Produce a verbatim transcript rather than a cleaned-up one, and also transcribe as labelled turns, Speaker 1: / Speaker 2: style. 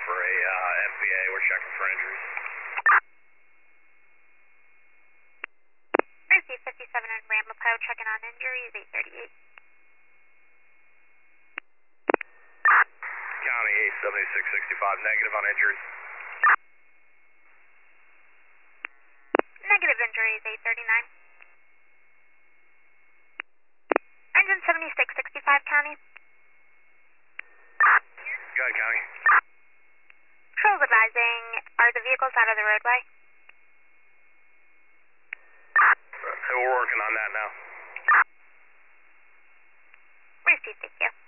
Speaker 1: for a uh, M V A. We're checking for injuries.
Speaker 2: Mercy fifty-seven in Ramapo, checking on injuries, eight thirty-eight.
Speaker 1: County eight seventy-six sixty-five, negative on injuries.
Speaker 2: Negative injuries, eight thirty-nine. Engine seventy-six sixty-five, County.
Speaker 1: Go ahead, County.
Speaker 2: Patrol's advising, are the vehicles out of the roadway?
Speaker 1: Uh, we're working on that now.
Speaker 2: Received, thank you.